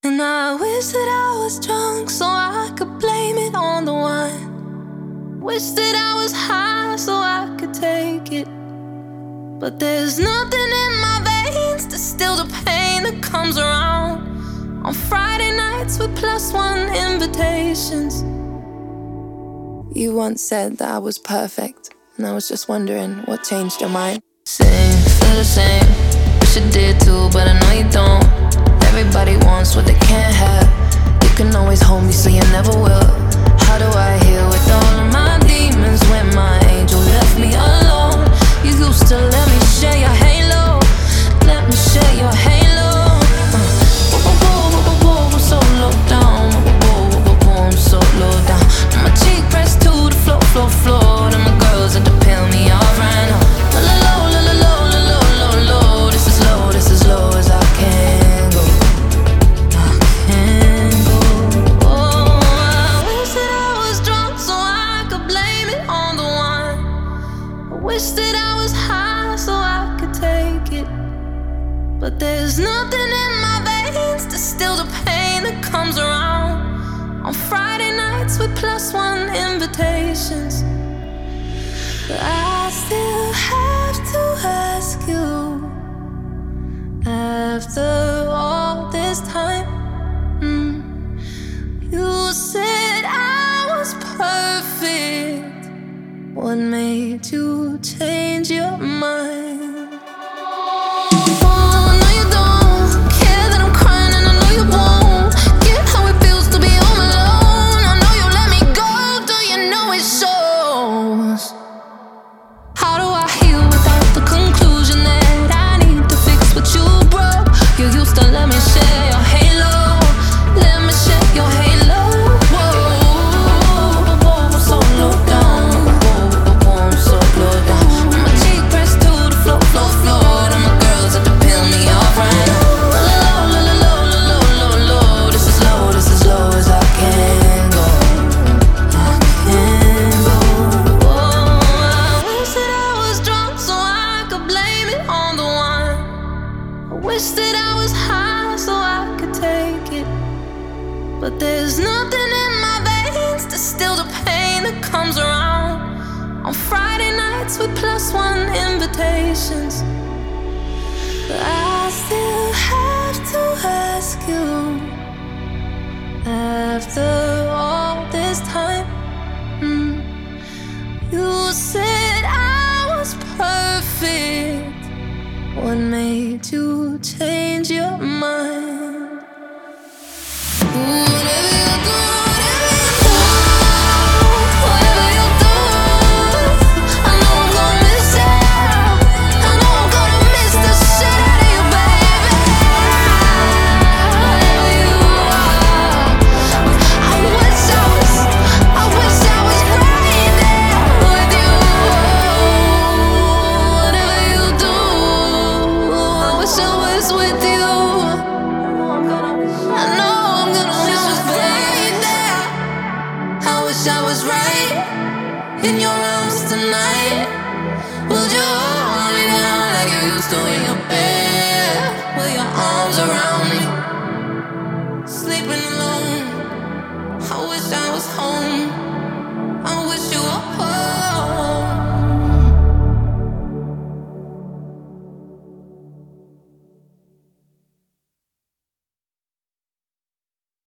And I wish that I was drunk so I could blame it on the wine. Wish that I was high so I could take it. But there's nothing in my veins to still the pain that comes around on Friday nights with +1 invitations. You once said that I was perfect, and I was just wondering what changed your mind. Same, feel the same, wish you did too, but I know you don't. Everybody wants what they can't have. You can always hold me so you never will. How do I heal with all of my demons when my angel left me alone? You used to let me share your halo, let me share your halo. I'm so low down, I'm so low down. My cheek pressed to the floor, and my girls had to peel me off right now. Low, this is low as I can go. I can go. Oh, I wish that I was drunk so I could blame it on the wine. I wish that I was high so I could take it. But there's nothing in my veins to still the pain that comes around on Friday nights with +1 invitations. But I still have to ask you, after all this time, you said I was perfect. What made you change your mind? Wish that I was high so I could take it. But there's nothing in my veins to still the pain that comes around on Friday nights with +1 invitations. But I still have to ask you, after all this time, you said I was perfect. What made you change your mind? Whatever you do, whatever you do, I know I'm gonna miss it. I know I'm gonna miss the shit out of you, baby. Whatever you are, I wish I was right there with you. Whatever you do, I wish I was with you. I know I'm gonna miss you right there. I wish I was right in your arms tonight. Would you hold me down like you used to in your bed, with your arms around me, sleeping alone? I wish I was home